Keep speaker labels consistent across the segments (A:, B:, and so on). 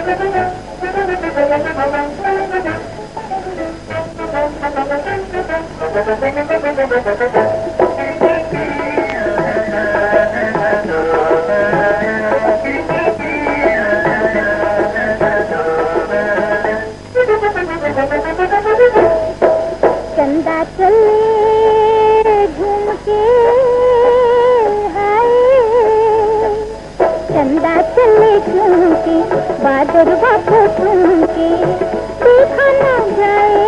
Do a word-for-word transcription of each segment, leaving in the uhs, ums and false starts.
A: चंदा चले घूम के हाय, चंदा चले घूम के बादल बातों सुन के देखा ना जाए,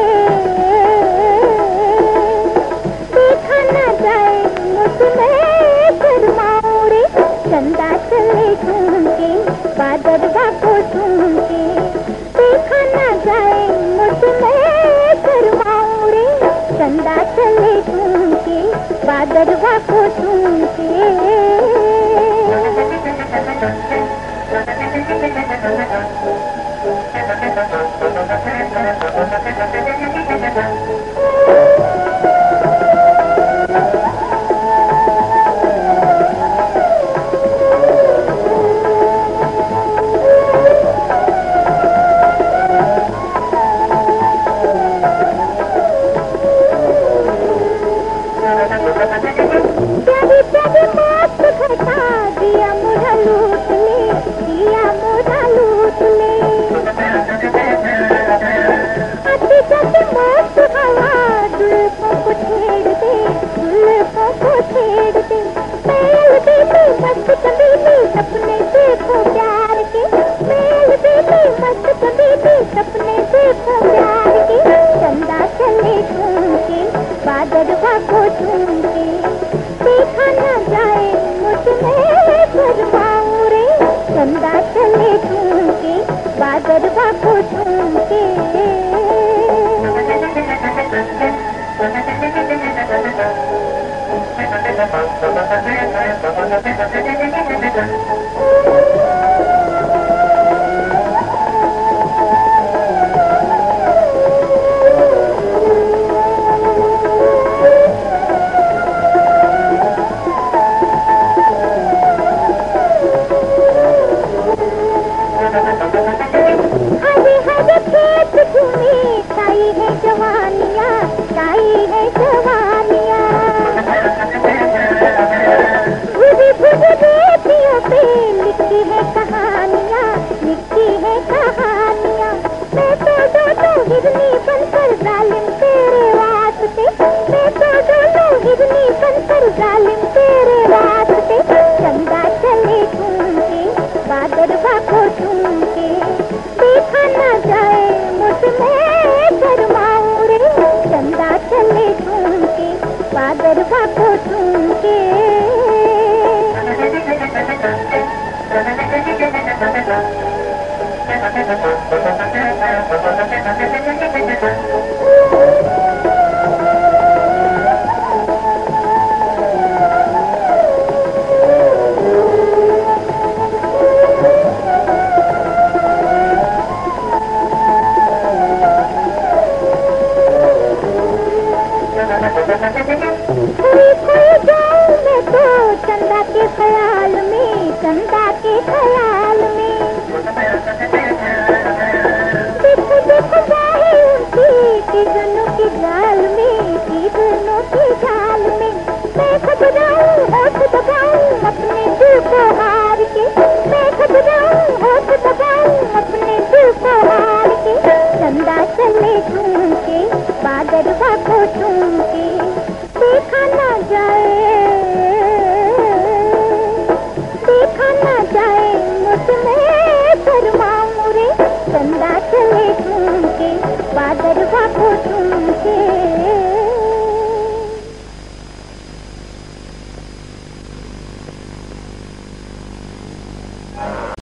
A: देखा ना जाए मुझमें शर्माऊं रे। चंदा चले घूम के बादल बातों सुन के देखा ना जाए मुझमें शर्माऊं रे। चंदा चले घूम के बादरवा को सुन के। प्यारी प्यारी बात घटा दिया मुझा लूट ले, दिया मुझा लूट ले। आती जाती मस्त हवा जुल्फों को छेड़ दे, जुल्फों को छेड़ दे। मेल बेबी मस्त कबीली सपने देखो प्यार के, मेल बेबी मस्त कबीली सपने देखो प्यार के। चंदा चले घूम के बादरवा को चूम के देखा न जाए मुझमें शर्माऊं रे। चंदा चले घूम के बादरवा को चूम के। हरे हरे खेत झूमे छाई है जवानियाँ, छाई है जवानियाँ। भूरी भूरी रेतियों पे लिखी है कहानियाँ, लिखी है कहानियाँ। मैं तो दोनों हिरनी बनकर जालिम तेरे वास्ते, मैं तो दोनों हिरनी बनकर जालिम तेरे वास्ते। चंदा चले घूम के बादरवा को चूम के देखा ना जाए मुझमें शर्माऊं रे। चंदा चले घूम के बादरवा को चूम के।